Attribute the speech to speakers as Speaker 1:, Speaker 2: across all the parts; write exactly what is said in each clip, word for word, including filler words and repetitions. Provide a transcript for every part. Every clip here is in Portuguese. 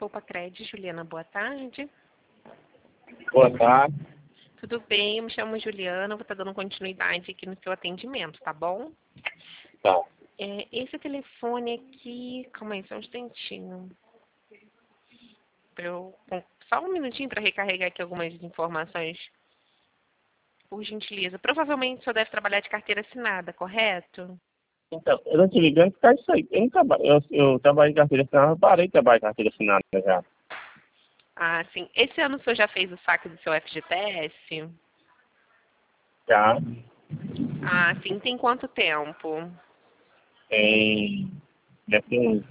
Speaker 1: Lopacred, Juliana, boa tarde.
Speaker 2: Boa tarde.
Speaker 1: Tudo bem, eu me chamo Juliana, vou estar dando continuidade aqui no seu atendimento, tá bom?
Speaker 2: Tá.
Speaker 1: É, esse telefone aqui, calma aí, só um instantinho. Pra eu, só um minutinho para recarregar aqui algumas informações, por gentileza. Provavelmente o senhor deve trabalhar de carteira assinada, correto?
Speaker 2: Então, eu não te ligando por causa disso aí. Eu, não trabalho, eu, eu trabalho em carteira assinada, eu parei de trabalhar em carteira assinada já.
Speaker 1: Ah, sim. Esse ano o senhor já fez o saque do seu F G T S?
Speaker 2: Já.
Speaker 1: Ah, sim. Tem quanto tempo?
Speaker 2: Tem. Deve ter uns,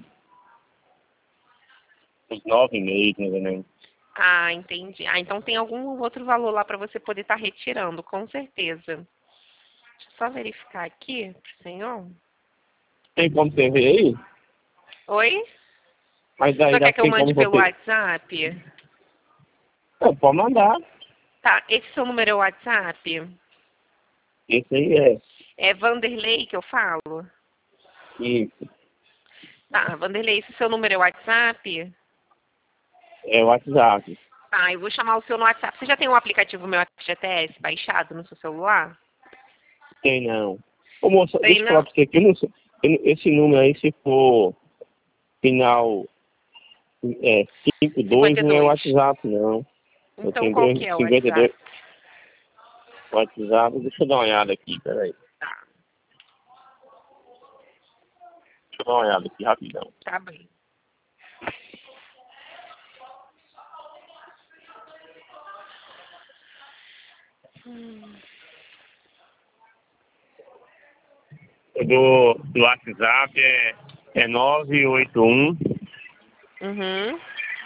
Speaker 2: uns nove meses, mais ou menos.
Speaker 1: Ah, entendi. Ah, então tem algum outro valor lá para você poder estar retirando, com certeza. Deixa eu só verificar aqui pro senhor.
Speaker 2: Tem como você ver aí?
Speaker 1: Oi?
Speaker 2: Mas
Speaker 1: O senhor
Speaker 2: ainda
Speaker 1: quer que eu
Speaker 2: tem
Speaker 1: mande
Speaker 2: como
Speaker 1: pelo
Speaker 2: você.
Speaker 1: WhatsApp?
Speaker 2: Não, pode mandar.
Speaker 1: Tá, esse seu número é o WhatsApp?
Speaker 2: Esse aí é.
Speaker 1: É Vanderlei que eu falo?
Speaker 2: Isso.
Speaker 1: Tá, Vanderlei, esse seu número é o WhatsApp?
Speaker 2: É o WhatsApp.
Speaker 1: Tá, eu vou chamar o seu no WhatsApp. Você já tem o aplicativo Meu F G T S baixado no seu celular?
Speaker 2: Tem não. Ô moça,
Speaker 1: Tem
Speaker 2: deixa eu falar
Speaker 1: não?
Speaker 2: pra você aqui. Eu não sei. eu- Esse número aí, se for final é, cinco dois, não é
Speaker 1: cinquenta e dois.
Speaker 2: WhatsApp, não. Eu
Speaker 1: Então
Speaker 2: tenho
Speaker 1: qual
Speaker 2: dois,
Speaker 1: que é o
Speaker 2: cinquenta e dois.
Speaker 1: WhatsApp?
Speaker 2: WhatsApp, deixa eu dar uma olhada aqui, peraí.
Speaker 1: Tá,
Speaker 2: Deixa eu dar uma olhada aqui rapidão.
Speaker 1: tá bem. Hum.
Speaker 2: Do, do WhatsApp é, é nove oito um.
Speaker 1: Uhum.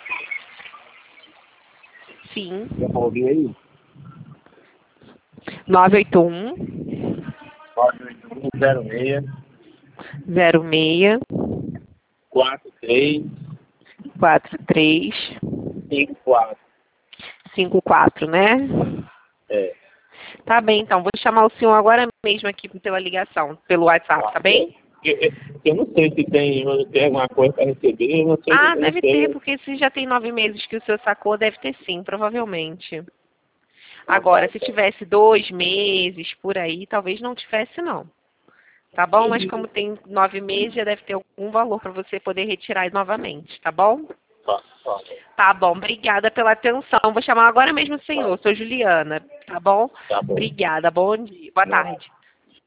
Speaker 1: Sim.
Speaker 2: Já pode ouvir aí?
Speaker 1: nove oito um,
Speaker 2: nove oito um zero seis
Speaker 1: zero seis,
Speaker 2: quatro três
Speaker 1: quatro três,
Speaker 2: cinco quatro.
Speaker 1: cinco quatro, né?
Speaker 2: É.
Speaker 1: Tá bem, então. Vou chamar o senhor agora mesmo aqui pela ligação, pelo WhatsApp, tá bem?
Speaker 2: Eu, eu não sei se tem, tem alguma coisa para receber, eu não sei,
Speaker 1: Ah,
Speaker 2: eu não
Speaker 1: deve ter,
Speaker 2: sei.
Speaker 1: porque se já tem nove meses que o senhor sacou, deve ter sim, provavelmente.
Speaker 2: Ah,
Speaker 1: Agora,
Speaker 2: tá,
Speaker 1: se
Speaker 2: tá.
Speaker 1: tivesse dois meses por aí, talvez não tivesse, não. Tá bom? Mas
Speaker 2: Entendi.
Speaker 1: como tem nove meses, já deve ter algum valor para você poder retirar novamente, tá bom?
Speaker 2: Tá, tá.
Speaker 1: Tá bom, obrigada pela atenção. Vou chamar agora mesmo o senhor, sou Juliana, tá bom?
Speaker 2: Tá bom.
Speaker 1: Obrigada, bom dia, boa
Speaker 2: Não.
Speaker 1: tarde.